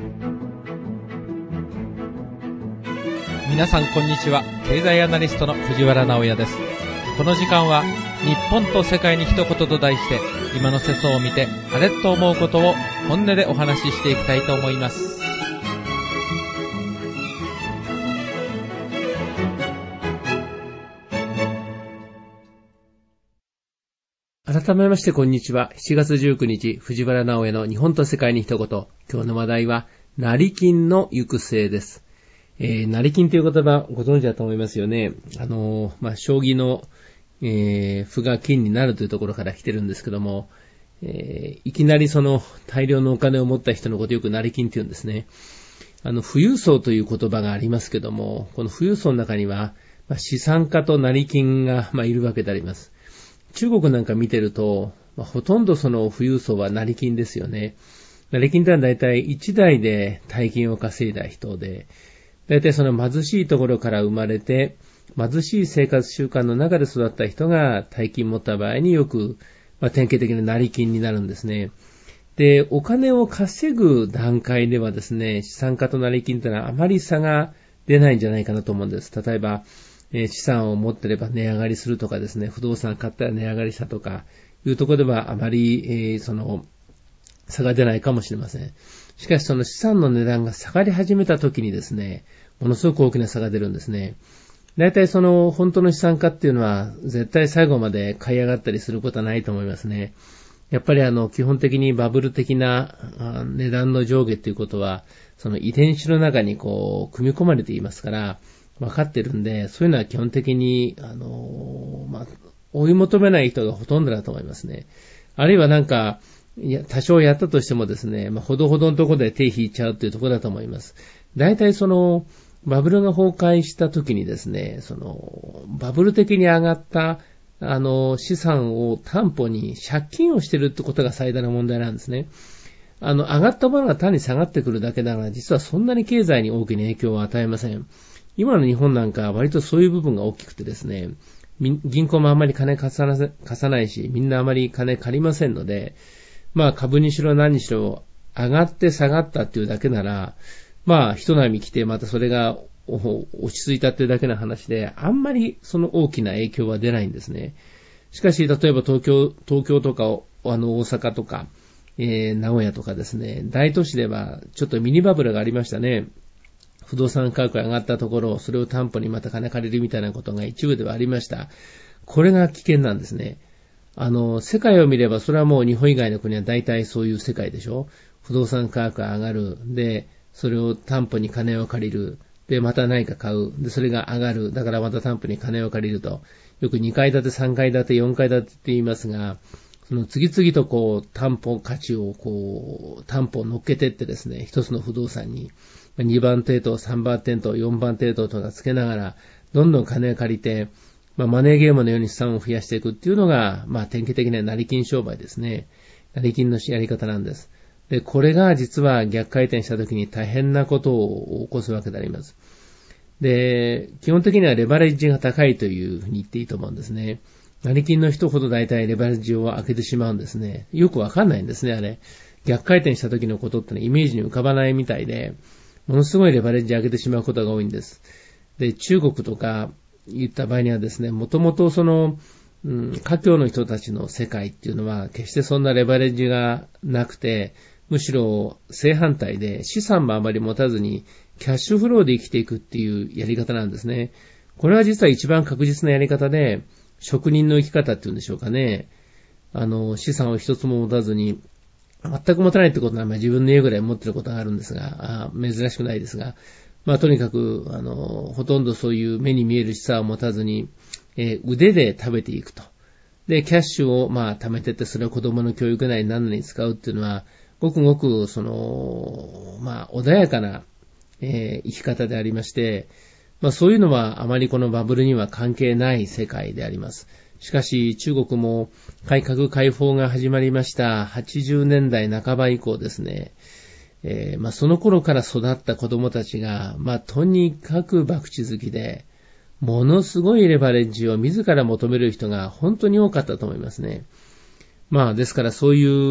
皆さんこんにちは。経済アナリストの藤原直也です。この時間は日本と世界に一言と題して、今の世相を見てあれと思うことを本音でお話ししていきたいと思います。 改めましてこんにちは。7月19日、藤原直也の日本と世界に一言。今日の話題は、成金の行く末です。成金という言葉ご存知だと思いますよね。将棋の、歩が金になるというところから来てるんですけども、いきなりその大量のお金を持った人のことをよく成金って言うんですね。富裕層という言葉がありますけども、この富裕層の中には、資産家と成金が、いるわけであります。中国なんか見てると、ほとんどその富裕層は成金ですよね。成金というのは大体1代で大金を稼いだ人で、大体その貧しいところから生まれて、貧しい生活習慣の中で育った人が大金持った場合によく、典型的な成金になるんですね。で、お金を稼ぐ段階ではですね、資産家と成金というのはあまり差が出ないんじゃないかなと思うんです。例えば、資産を持ってれば値上がりするとかですね、不動産買ったら値上がりしたとかいうところではあまり、その差が出ないかもしれません。しかしその資産の値段が下がり始めた時にですね、ものすごく大きな差が出るんですね。だいたいその本当の資産家っていうのは絶対最後まで買い上がったりすることはないと思いますね。やっぱり基本的にバブル的な値段の上下っていうことはその遺伝子の中に組み込まれていますから分かってるんで、そういうのは基本的に追い求めない人がほとんどだと思いますね。あるいは多少やったとしてもですね、ほどほどのところで手引いちゃうというところだと思います。大体そのバブルが崩壊した時にですね、そのバブル的に上がった資産を担保に借金をしているってことが最大の問題なんですね。上がったものが単に下がってくるだけだから、実はそんなに経済に大きな影響を与えません。今の日本なんかは割とそういう部分が大きくてですね、銀行もあんまり金貸さないし、みんなあまり金借りませんので、株にしろ何にしろ上がって下がったっていうだけなら、一波来てまたそれが落ち着いたっていうだけの話で、あんまりその大きな影響は出ないんですね。しかし、例えば東京とか大阪とか、名古屋とかですね、大都市ではちょっとミニバブルがありましたね。不動産価格が上がったところ、それを担保にまた金借りるみたいなことが一部ではありました。これが危険なんですね。世界を見れば、それはもう日本以外の国は大体そういう世界でしょ。不動産価格が上がる。で、それを担保に金を借りる。で、また何か買う。で、それが上がる。だからまた担保に金を借りると。よく2階建て、3階建て、4階建てって言いますが、その次々と担保価値を担保を乗っけてってですね、一つの不動産に、2番手と3番手と4番手とかつけながら、どんどん金を借りて、マネーゲームのように資産を増やしていくっていうのが、典型的な成金商売ですね。成金のやり方なんです。で、これが実は逆回転した時に大変なことを起こすわけであります。で、基本的にはレバレッジが高いというふうに言っていいと思うんですね。成金の人ほど大体レバレッジを開けてしまうんですね。よくわかんないんですね、あれ。逆回転した時のことってのはイメージに浮かばないみたいで、ものすごいレバレッジを開けてしまうことが多いんです。で、中国とか言った場合にはですね、もともとその、華僑の人たちの世界っていうのは決してそんなレバレッジがなくて、むしろ正反対で資産もあまり持たずにキャッシュフローで生きていくっていうやり方なんですね。これは実は一番確実なやり方で、職人の生き方っていうんでしょうかね。資産を一つも持たずに、全く持たないってことは自分の家ぐらい持ってることがあるんですが、珍しくないですが、とにかく、ほとんどそういう目に見える資産を持たずに、腕で食べていくと。で、キャッシュを貯めてって、それを子供の教育なり何々に使うっていうのは、ごくごく、穏やかな、生き方でありまして、そういうのはあまりこのバブルには関係ない世界であります。しかし中国も改革開放が始まりました80年代半ば以降ですね、その頃から育った子供たちが、とにかく博打好きで、ものすごいレバレッジを自ら求める人が本当に多かったと思いますね。ですからそういう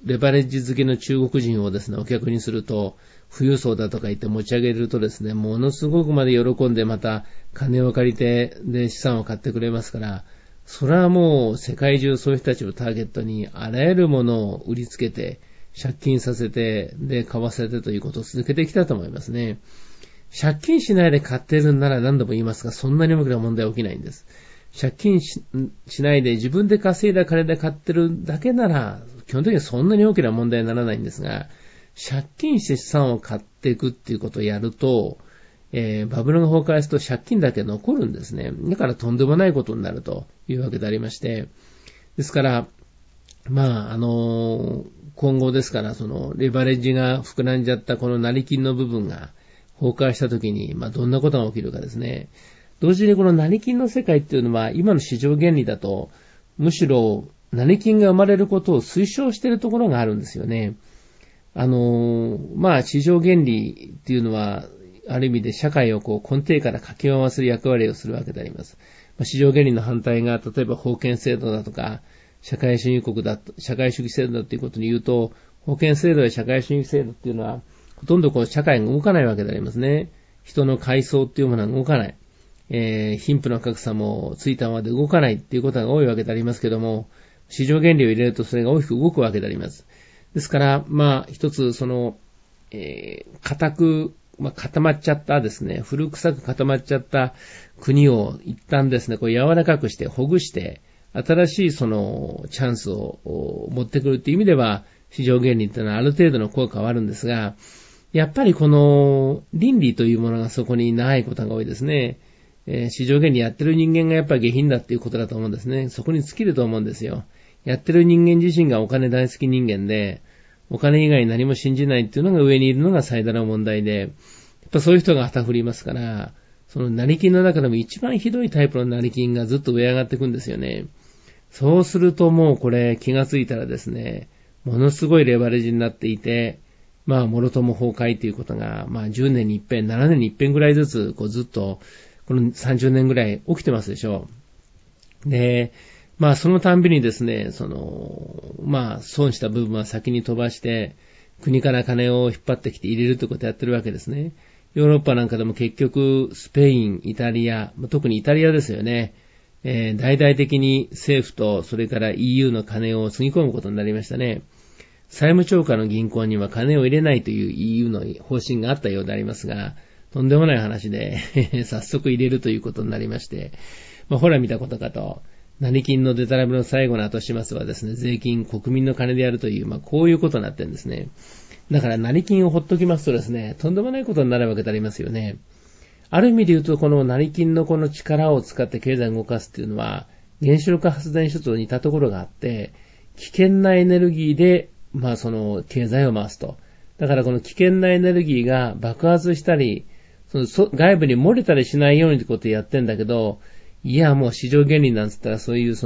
レバレッジ付けの中国人をですね、お客にすると、富裕層だとか言って持ち上げるとですね、ものすごくまで喜んでまた金を借りて、で、資産を買ってくれますから、それはもう世界中そういう人たちをターゲットにあらゆるものを売りつけて、借金させて、で、買わせてということを続けてきたと思いますね。借金しないで買ってるんなら何度も言いますが、そんなに大きな問題は起きないんです。借金 しないで自分で稼いだ金で買ってるだけなら、基本的にはそんなに大きな問題にならないんですが、借金して資産を買っていくっていうことをやると、バブルが崩壊すると借金だけ残るんですね。だからとんでもないことになるというわけでありまして、ですから、まあ、今後ですから、その、レバレッジが膨らんじゃったこの成金の部分が崩壊したときに、まあ、どんなことが起きるかですね。同時にこの成金の世界っていうのは、今の市場原理だと、むしろ、成金が生まれることを推奨しているところがあるんですよね。まあ、市場原理っていうのは、ある意味で社会をこう根底からかき回す役割をするわけであります。市場原理の反対が、例えば封建制度だとか、社会主義国だと、社会主義制度だということに言うと、封建制度や社会主義制度っていうのは、ほとんどこう社会が動かないわけでありますね。人の階層っていうものが動かない。貧富の格差もついたままで動かないっていうことが多いわけでありますけども、市場原理を入れるとそれが大きく動くわけであります。ですから、まあ、一つその、固く、固まっちゃったですね、古臭く固まっちゃった国を一旦ですね、こう柔らかくして、ほぐして、新しいそのチャンスを持ってくるっていう意味では、市場原理っていうのはある程度の効果はあるんですが、やっぱりこの倫理というものがそこにないことが多いですね。市場原理やってる人間がやっぱり下品だっていうことだと思うんですね。そこに尽きると思うんですよ。やってる人間自身がお金大好き人間で、お金以外に何も信じないっていうのが上にいるのが最大の問題で、やっぱそういう人が旗振りますから、その成金の中でも一番ひどいタイプの成金がずっと上上がっていくんですよね。そうするともうこれ気がついたらですね、ものすごいレバレージになっていて、まあ、もろとも崩壊ということが、まあ、10年に一遍、7年に一遍ぐらいずつ、こうずっと、この30年ぐらい起きてますでしょう。で、まあ、そのたんびにですね、まあ、損した部分は先に飛ばして、国から金を引っ張ってきて入れるということをやってるわけですね。ヨーロッパなんかでも結局、スペイン、イタリア、特にイタリアですよね。大々的に政府とそれから EU の金をつぎ込むことになりましたね。債務超過の銀行には金を入れないという EU の方針があったようでありますが、とんでもない話で早速入れるということになりまして、まあ、ほら見たことかと、成金のデタラメの最後の後始末はですね、税金、国民の金でやるという、まあ、こういうことになってるんですね。だから成金をほっときますとですね、とんでもないことになるわけでありますよね。ある意味で言うと、この成金のこの力を使って経済を動かすっていうのは、原子力発電所と似たところがあって、危険なエネルギーで、まあその経済を回すと。だからこの危険なエネルギーが爆発したり、外部に漏れたりしないようにってことをやってんだけど、いやもう市場原理なんつったらそういう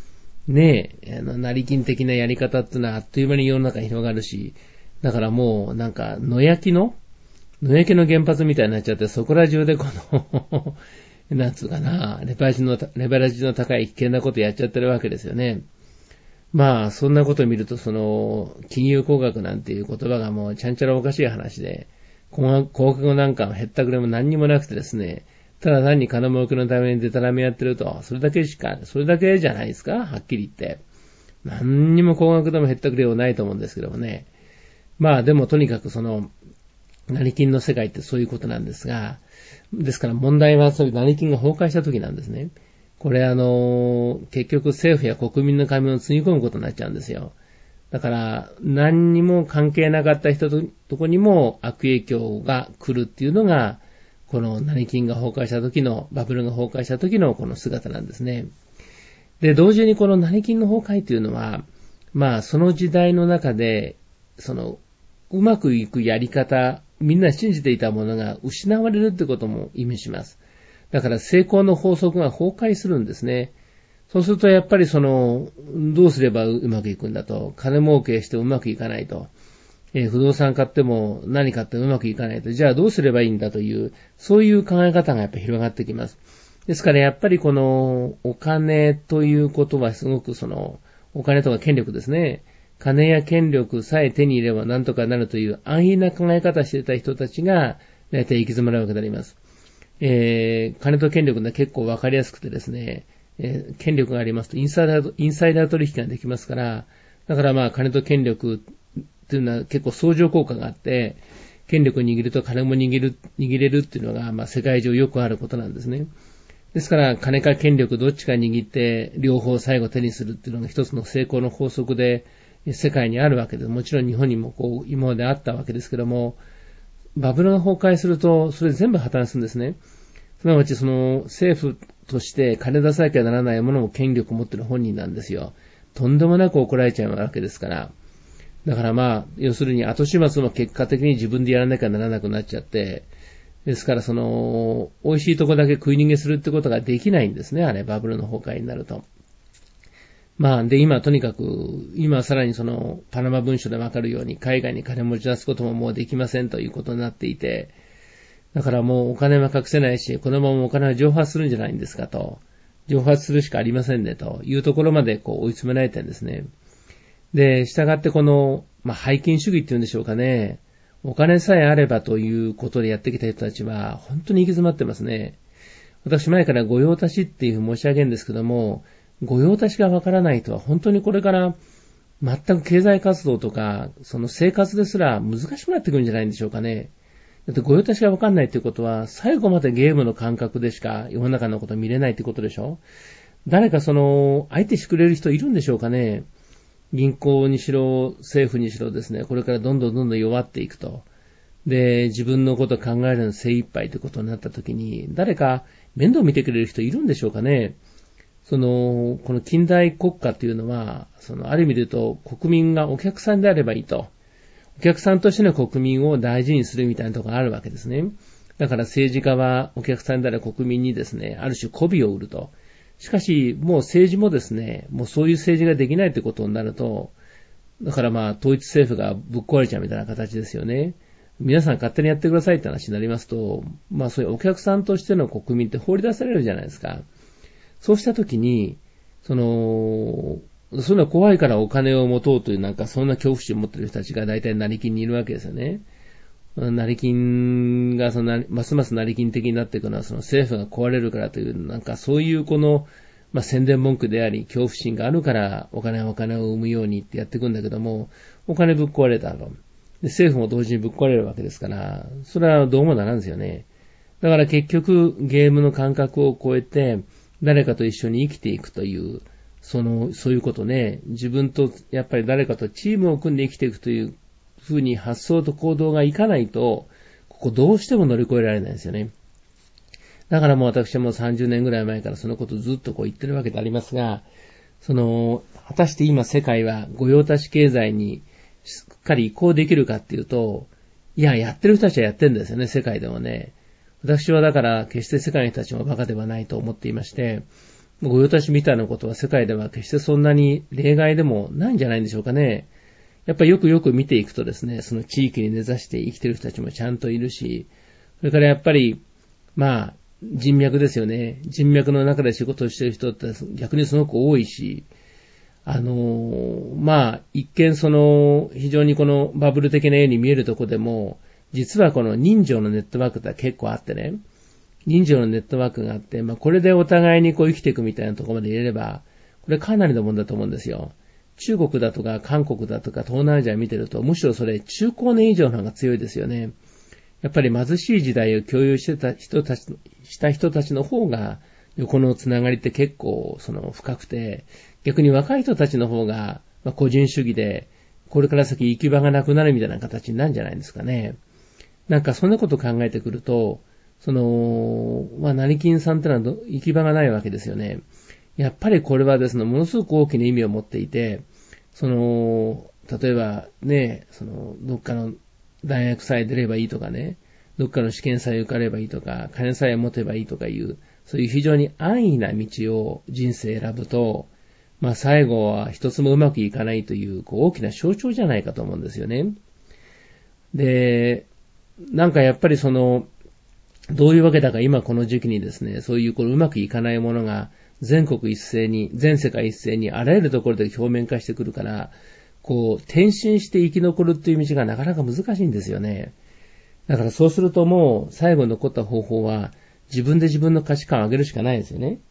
成金的なやり方っていうのはあっという間に世の中に広がるし、だからもうなんか野焼きの原発みたいになっちゃって、そこら中でこのなんつうかな、レバレッジの高い危険なことやっちゃってるわけですよね。まあ、そんなことを見ると、金融工学なんていう言葉がもうちゃんちゃらおかしい話で、工学語なんかはへったくれも何にもなくてですね、ただ単に金儲けのためにデタラメやってると、それだけじゃないですか、はっきり言って。何にも工学でもへったくれはないと思うんですけどもね。まあでもとにかく成金の世界ってそういうことなんですが、ですから問題はそういう成金が崩壊した時なんですね。これ結局政府や国民の金をつぎ込むことになっちゃうんですよ。だから何にも関係なかった人とこにも悪影響が来るっていうのが、この成金が崩壊した時の、バブルが崩壊した時のこの姿なんですね。で、同時にこの成金の崩壊っていうのは、まあその時代の中で、うまくいくやり方、みんな信じていたものが失われるってことも意味します。だから成功の法則が崩壊するんですね。そうするとやっぱりどうすればうまくいくんだと、金儲けしてうまくいかないと、不動産買っても何買ってもうまくいかないと、じゃあどうすればいいんだという、そういう考え方がやっぱり広がってきます。ですからやっぱりお金ということはすごくお金とか権力ですね。 金や権力さえ手に入れれば何とかなるという安易な考え方をしていた人たちが、大体行き詰まるわけであります。金と権力が結構わかりやすくてですね、権力がありますとインサイダー取引ができますから、だからまあ金と権力っていうのは結構相乗効果があって、権力を握ると金も握れるっていうのがまあ世界中よくあることなんですね。ですから金か権力どっちか握って両方最後手にするっていうのが一つの成功の法則で世界にあるわけで、もちろん日本にもこう今まであったわけですけども、バブルが崩壊するとそれ全部破綻するんですね。すなわちその政府として金出さなきゃならないものも権力を持っている本人なんですよ。とんでもなく怒られちゃうわけですから。だからまあ、要するに後始末も結果的に自分でやらなきゃならなくなっちゃって、ですからその、美味しいとこだけ食い逃げするってことができないんですね、あれ、バブルの崩壊になると。まあ、で今とにかく、今さらにその、パナマ文書でわかるように海外に金持ち出すことももうできませんということになっていて、だからもうお金は隠せないし、このままお金は蒸発するんじゃないんですかと。蒸発するしかありませんねというところまでこう追い詰められてるんですね。で、従ってこの、拝金主義っていうんでしょうかね。お金さえあればということでやってきた人たちは本当に行き詰まってますね。私前から御用達っていうふうに申し上げるんですけども、御用達がわからないとは本当にこれから全く経済活動とか、その生活ですら難しくなってくるんじゃないんでしょうかね。だって御用達がわかんないっていうことは、最後までゲームの感覚でしか世の中のことを見れないってことでしょ。誰かその、相手してくれる人いるんでしょうかね。銀行にしろ、政府にしろですね、これからどんどん弱っていくと。で、自分のことを考えるの精一杯ということになったときに、誰か面倒を見てくれる人いるんでしょうかね。この近代国家というのは、ある意味で言うと、国民がお客さんであればいいと。お客さんとしての国民を大事にするみたいなところがあるわけですね。だから政治家はお客さんである国民にですね、ある種媚びを売ると。しかし、もう政治もですね、もうそういう政治ができないということになると、だから統一政府がぶっ壊れちゃうみたいな形ですよね。皆さん勝手にやってくださいって話になりますと、そういうお客さんとしての国民って放り出されるじゃないですか。そうしたときに、そういうのは怖いからお金を持とうというそんな恐怖心を持っている人たちが大体成金にいるわけですよね。成金がますます成金的になっていくのは政府が壊れるからという、そういう宣伝文句であり、恐怖心があるからお金を生むようにってやっていくんだけども、お金ぶっ壊れたと。で、政府も同時にぶっ壊れるわけですから、それはどうもならんですよね。だから結局ゲームの感覚を超えて、誰かと一緒に生きていくという、そういうことね、自分とやっぱり誰かとチームを組んで生きていくというふうに発想と行動がいかないと、ここどうしても乗り越えられないんですよね。だからもう私はもう30年ぐらい前からそのことをずっと言ってるわけでありますが、果たして今世界は御用達経済にしっかり移行できるかっていうと、やってる人たちはやってるんですよね、世界でもね。私はだから決して世界の人たちもバカではないと思っていまして、御用達みたいなことは世界では決してそんなに例外でもないんじゃないんでしょうかね。やっぱりよく見ていくとですね、その地域に根ざして生きてる人たちもちゃんといるし、それからやっぱり、人脈ですよね。人脈の中で仕事をしている人って逆にすごく多いし、一見非常にこのバブル的なように見えるところでも、実はこの人情のネットワークって結構あってね、人情のネットワークがあって、これでお互いに生きていくみたいなところまで入れれば、これかなりのもんだと思うんですよ。中国だとか韓国だとか東南アジア見てると、むしろそれ中高年以上の方が強いですよね。やっぱり貧しい時代を共有した人たちの方が、横のつながりって結構深くて、逆に若い人たちの方が、個人主義で、これから先行き場がなくなるみたいな形になるんじゃないですかね。そんなことを考えてくると、成金さんってのは行き場がないわけですよね。やっぱりこれはですね、ものすごく大きな意味を持っていて、例えばね、どっかの大学さえ出ればいいとかね、どっかの試験さえ受かればいいとか、金さえ持てばいいとかいう、そういう非常に安易な道を人生選ぶと、最後は一つもうまくいかないという、大きな象徴じゃないかと思うんですよね。で、やっぱりどういうわけだか今この時期にですね、そういううまくいかないものが全世界一斉にあらゆるところで表面化してくるから、 転身して生き残るっていう道がなかなか難しいんですよね。だからそうするともう最後に残った方法は自分で自分の価値観を上げるしかないですよね。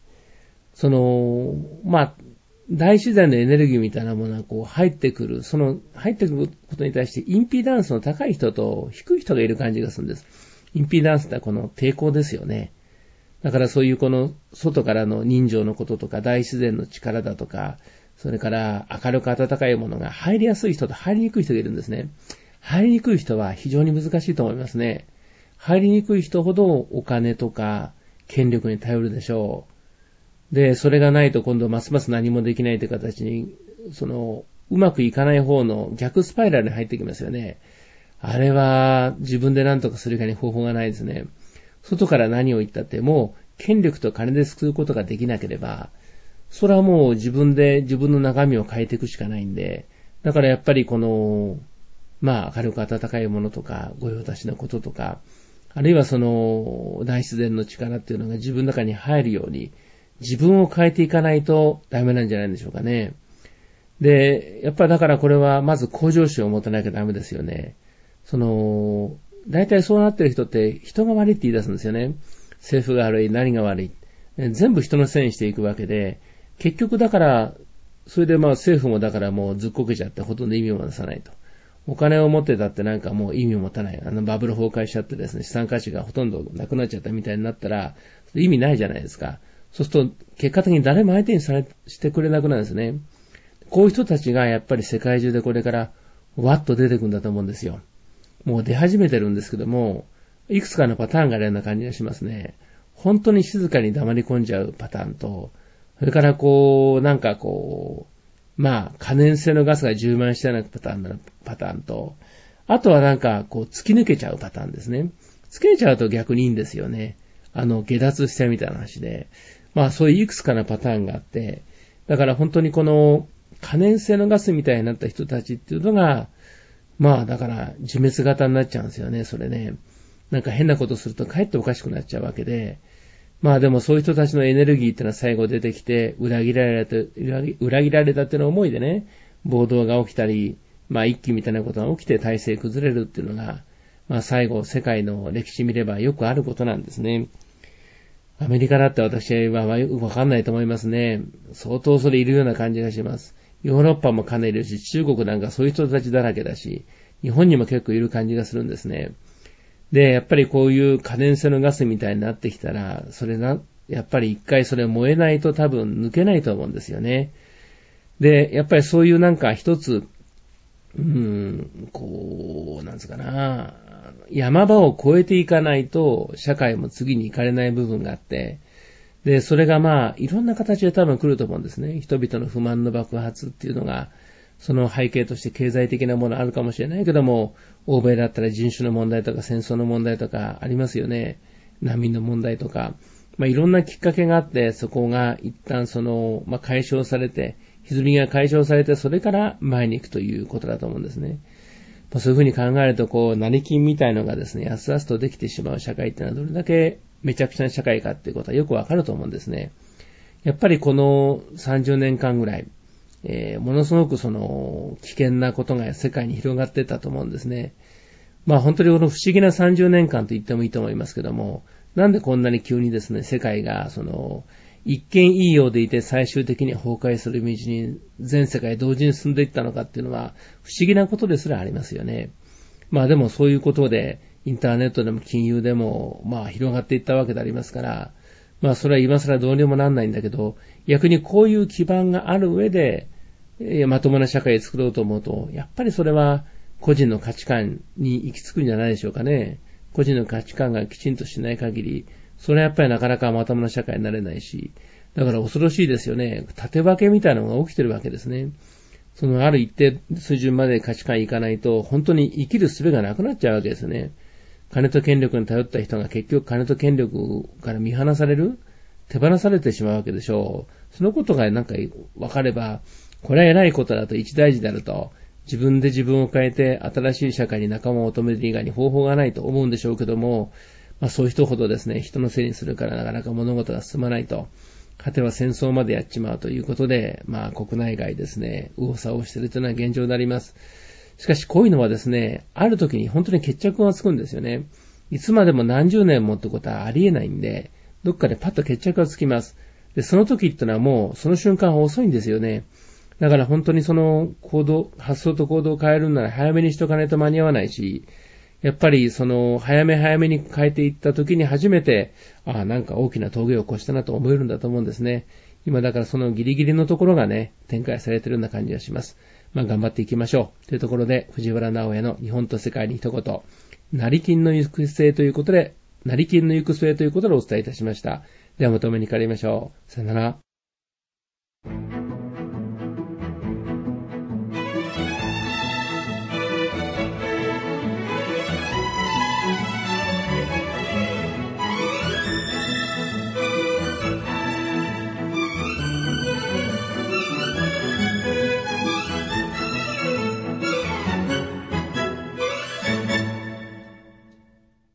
大自然のエネルギーみたいなものが入ってくることに対してインピダンスの高い人と低い人がいる感じがするんです。インピダンスってこの抵抗ですよね。だからそういうこの外からの人情のこととか大自然の力だとか、それから明るく温かいものが入りやすい人と入りにくい人がいるんですね。入りにくい人は非常に難しいと思いますね。入りにくい人ほどお金とか権力に頼るでしょう。で、それがないと今度ますます何もできないという形に、うまくいかない方の逆スパイラルに入ってきますよね。あれは自分で何とかする以外に方法がないですね。外から何を言ったってもう権力と金で救うことができなければ、それはもう自分で自分の中身を変えていくしかないんで、だからやっぱり明るく温かいものとか、御用達のこととか、あるいは大自然の力っていうのが自分の中に入るように、自分を変えていかないとダメなんじゃないんでしょうかね。で、やっぱりだからこれはまず向上心を持たなきゃダメですよね。大体そうなってる人って人が悪いって言い出すんですよね。政府が悪い、何が悪い。全部人のせいにしていくわけで、結局だから、それで政府もだからもうずっこけちゃってほとんど意味を出さないと。お金を持ってたってなんかもう意味を持たない。バブル崩壊しちゃってですね、資産価値がほとんどなくなっちゃったみたいになったら、意味ないじゃないですか。そうすると、結果的に誰も相手にしてくれなくなるんですね。こういう人たちがやっぱり世界中でこれからわっと出てくるんだと思うんですよ。もう出始めてるんですけども、いくつかのパターンがあるような感じがしますね。本当に静かに黙り込んじゃうパターンと、それから可燃性のガスが充満したようなパターンと、あとは突き抜けちゃうパターンですね。突き抜けちゃうと逆にいいんですよね。下脱したみたいな話で。そういういくつかのパターンがあって、だから本当に可燃性のガスみたいになった人たちっていうのが、だから自滅型になっちゃうんですよね、それね。変なことするとかえっておかしくなっちゃうわけで、でもそういう人たちのエネルギーってのは最後出てきて、裏切られたっていうの思いでね、暴動が起きたり、一揆みたいなことが起きて体制崩れるっていうのが、最後世界の歴史見ればよくあることなんですね。アメリカだって私はわかんないと思いますね。相当それいるような感じがします。ヨーロッパもかなりいるし、中国なんかそういう人たちだらけだし、日本にも結構いる感じがするんですね。で、やっぱりこういう可燃性のガスみたいになってきたら、やっぱり一回それ燃えないと多分抜けないと思うんですよね。で、やっぱりそういう一つ、山場を越えていかないと、社会も次に行かれない部分があって、で、それがいろんな形で多分来ると思うんですね。人々の不満の爆発っていうのが、その背景として経済的なものあるかもしれないけども、欧米だったら人種の問題とか戦争の問題とかありますよね。難民の問題とか。いろんなきっかけがあって、そこが一旦解消されて、歪みが解消されて、それから前に行くということだと思うんですね。そういうふうに考えると、成金みたいのがですね、やすやすとできてしまう社会っていうのはどれだけめちゃくちゃな社会かっていうことはよくわかると思うんですね。やっぱりこの30年間ぐらい、ものすごく危険なことが世界に広がってたと思うんですね。本当にこの不思議な30年間と言ってもいいと思いますけども、なんでこんなに急にですね、世界が一見いいようでいて最終的に崩壊する道に全世界同時に進んでいったのかっていうのは不思議なことですらありますよね。でもそういうことでインターネットでも金融でも広がっていったわけでありますから、それは今更どうにもなんないんだけど、逆にこういう基盤がある上で、まともな社会を作ろうと思うと、やっぱりそれは個人の価値観に行き着くんじゃないでしょうかね。個人の価値観がきちんとしない限り、それはやっぱりなかなかまともな社会になれないし、だから恐ろしいですよね。縦分けみたいなのが起きてるわけですね。ある一定水準まで価値観いかないと、本当に生きる術がなくなっちゃうわけですね。金と権力に頼った人が結局金と権力から見放される、手放されてしまうわけでしょう。そのことが分かれば、これは偉いことだと一大事であると、自分で自分を変えて新しい社会に仲間を求める以外に方法がないと思うんでしょうけども、そういう人ほどですね、人のせいにするからなかなか物事が進まないと果ては戦争までやっちまうということで、国内外ですね、右往左往しているというのは現状になります。しかしこういうのはですね、ある時に本当に決着がつくんですよね。いつまでも何十年もってことはありえないんで、どっかでパッと決着がつきます。で、その時ってのはもうその瞬間は遅いんですよね。だから本当にその発想と行動を変えるなら早めにしとかないと間に合わないし、やっぱり早めに変えていった時に初めて、なんか大きな峠を越したなと思えるんだと思うんですね。今だからそのギリギリのところがね、展開されているような感じがします。頑張っていきましょう。というところで、藤原直哉の日本と世界に一言、成金の行く末ということでお伝えいたしました。ではまとめに帰りましょう。さよなら。